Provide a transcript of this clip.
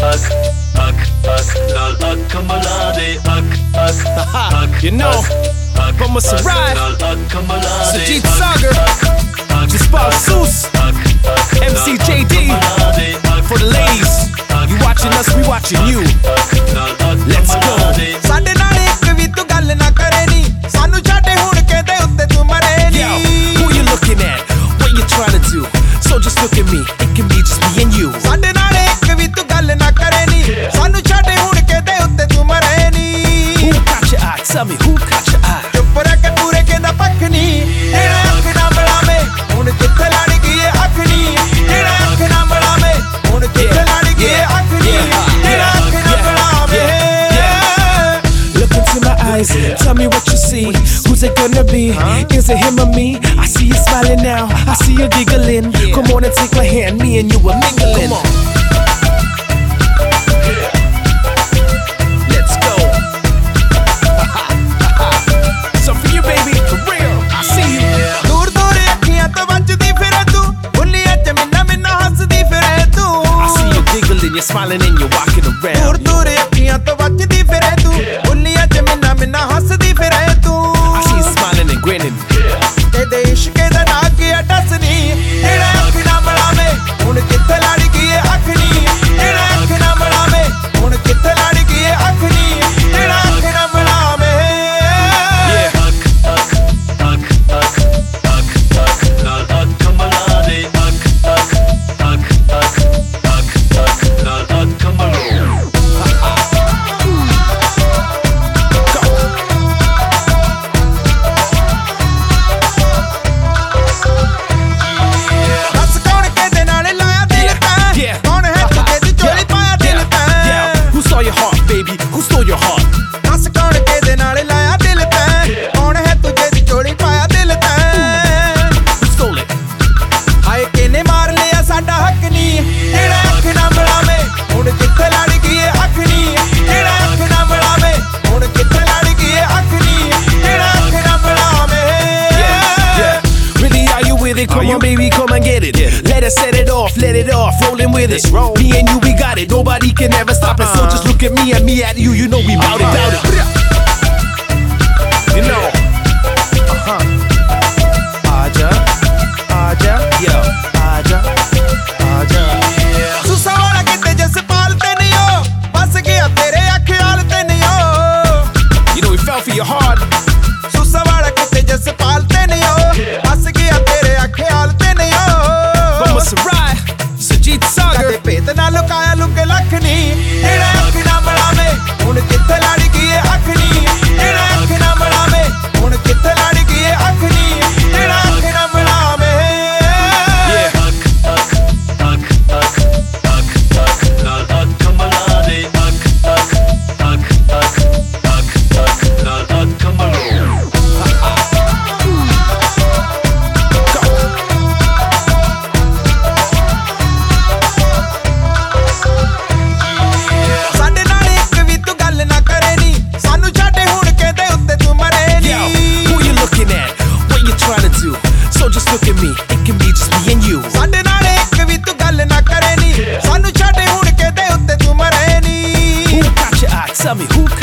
You know, from Maserati, Sajid Sagar, Jaspal Seuss, MC JD. For the ladies, you watching us, we watching you. Let's go. ਸਾਡੇ ਨਾਲ ਇੱਕ ਵੀ ਤੂੰ ਗੱਲ ਨਾ ਕਰੇ ਨੀ ਸਾਨੂੰ ਛੱਡ ਹੁਣ ਕਿਤੇ ਉੱਤੇ ਤੂੰ ਮਰੇ ਨੀ Yo, who you looking at? What you trying to do? So just look at me, it can be just me and you. ਸਾਡੇ ਨਾਲ ਇੱਕ ਵੀ ਤੂੰ ਗੱਲ ਨਾ ਕਰੇ ਨੀ ਸਾਨੂੰ ਛੱਡ ਹੁਣ ਕਿਤੇ ਉੱਤੇ ਤੂੰ ਮਰੇ ਨੀ Who caught your eye? Tell me, who caught your eye? ਚੁੱਪ ਰਹਿ ਕੇ ਪੂਰੇ ਕਹਿੰਦਾ ਪੱਖ ਨੀ ਜਿਹੜਾ ਅੱਖ ਨਾ ਮਿਲਾਵੇ ਹੁਣ ਕਿੱਥੇ ਲੜ ਗਈ ਏ ਅੱਖ ਨੀ ਜਿਹੜਾ ਅੱਖ ਨਾ ਮਿਲਾਵੇ ਹੁਣ ਕਿੱਥੇ ਲੜ ਗਈ ਏ ਅੱਖ ਨੀ ਜਿਹੜਾ ਅੱਖ ਨਾ ਮਿਲਾਵੇ Look into my eyes, tell me what you see. Who's it gonna be? Is it him or me? I see you smiling now, I see you giggling. Come on and take my hand, me and you are mingling. Come on. Let's go. So for you, baby, for real, I see you. ਦੂਰ ਦੂਰ ਅੱਖੀਆਂ ਤੋਂ ਵੱਜਦੀ ਫਿਰੇ ਤੂੰ ਬੁੱਲੀਆਂ ਚ ਮਿੰਨਾ ਮਿੰਨਾ ਹੱਸਦੀ ਫਿਰੇ ਤੂੰ I see you giggling, you're smiling and you're walking ਦੂਰ around. ਦੂਰ ਅੱਖੀਆਂ ਤੋਂ ਵੱਜਦੀ ਫਿਰੇ ਤੂੰ ਬੁੱਲੀਆਂ ਚ ਮਿੰਨਾ ਮਿੰਨਾ ਹੱਸਦੀ ਫਿਰੇ ਤੂੰ I see you smiling and grinning. ਤੇਰੇ ਇਸ਼ਕ ਦਾ ਨਾ ਕੀ ਅਟਸਨੀ ਜਿਹੜਾ ਅੱਖ ਨਾ ਮਿਲਾਵੇ ਹੁਣ ਕਿੱਥੇ ਲੜ ਗਈ ਏ ਅੱਖ ਨੀ ਜਿਹੜਾ ਅੱਖ ਨਾ ਮਿਲਾਵੇ ਹੁਣ ਕਿੱਥੇ ਲੜ ਗਈ ਏ ਅੱਖ ਨੀ ਜਿਹੜਾ ਅੱਖ ਨਾ ਮਿਲਾਵੇ ਦੱਸ ਕੌਣ ਕਿਹਦੇ ਨਾਲ ਲਾਇਆ ਦਿਲ ਤੈਂ ਕੌਣ ਹੈ ਤੂੰ ਜਿਹਦੀ ਝੋਲੀ ਪਾਇਆ ਦਿਲ ਤੈਂ Who stole your heart, baby? Who stole your heart? ਦੱਸ ਕੌਣ ਕਿਹਦੇ ਨਾਲ ਲਾਇਆ ਦਿਲ ਤੈਂ ਕੌਣ ਹੈ ਤੂੰ ਜਿਹਦੀ ਝੋਲੀ ਪਾਇਆ ਦਿਲ ਤੈਂ Who stole it? ਹਾਏ ਕਿਨੇ ਮਾਰ ਲਿਆ ਸਾਡਾ ਹੱਕ ਨੀ ਜਿਹੜਾ ਅੱਖ ਨਾ ਮਿਲਾਵੇ ਹੁਣ ਕਿੱਥੇ ਲੜ ਗਈ ਏ ਅੱਖ ਨੀ ਜਿਹੜਾ ਅੱਖ ਨਾ ਮਿਲਾਵੇ ਹੁਣ ਕਿੱਥੇ ਲੜ ਗਈ ਏ ਅੱਖ ਨੀ ਜਿਹੜਾ ਅੱਖ ਨਾ ਮਿਲਾਵੇ Really, are you with it? Come on, baby, come and get it. Let us set it off, rolling with it. Me and you, we got it. Nobody can ever stop us. So just look at me and me at you. You know we bout it. You know. Aja, Aja, yo, Aja, Aja. ਸੁਸਾ ਵਾਲਾ ਕਿਤੇ ਜਸਪਾਲ ਤੇ ਨਹੀਂ ਓ ਬਸ ਗਿਆ ਤੇਰੇ ਖਿਆਲ ਤੇ ਨਹੀਂ ਓ You know we fell for your heart. ਸੁਸਾ ਵਾਲਾ ਕਿਤੇ ਜਸਪਾਲ ਤੇ ਨਹੀਂ ਓ ਬਸ ਗਿਆ ਤੇਰੇ ਖਿਆਲ ਤੇ ਨਹੀਂ From O Maserati, Sajid Sagar. ਕਦੇ ਭੇਤ ਨਾ ਲੁਕਾਇਆ ਲੁਕੇ ਲੱਖ ਨੀ ਜਿਹੜਾ ਅੱਖ ਨਾ ਮਿਲਾਵੇ ਹੁਣ ਕਿੱਥੇ ਲੜ ਗਈ ਏ ਅੱਖ ਨੀ ਜਿਹੜਾ ਅੱਖ ਨਾ ਮਿਲਾਵੇ ਹੁਣ ਕਿੱਥੇ ਲੜ ਗਈ ਏ ਅੱਖ ਨੀ ਜਿਹੜਾ ਅੱਖ ਨਾ ਮਿਲਾਵੇ ਸਾਡੇ ਨਾਲ ਇੱਕ ਵੀ ਤੂੰ ਗੱਲ ਨਾ ਕਰੇ ਨੀ ਸਾਨੂੰ ਛੱਡ ਹੁਣ ਕਿਤੇ ਉੱਤੇ ਤੂੰ ਮਰੇ Yo, ਨੀ who you looking at? What you trying to do? So just look at me, it can be just me and you. ਸਾਡੇ ਨਾਲ ਇੱਕ ਵੀ ਤੂੰ ਗੱਲ ਨਾ ਕਰੇ ਨੀ ਸਾਨੂੰ ਛੱਡ ਹੁਣ ਕਿਤੇ ਉੱਤੇ ਤੂੰ ਮਰੇ ਨੀ Who caught your eye? Tell me, who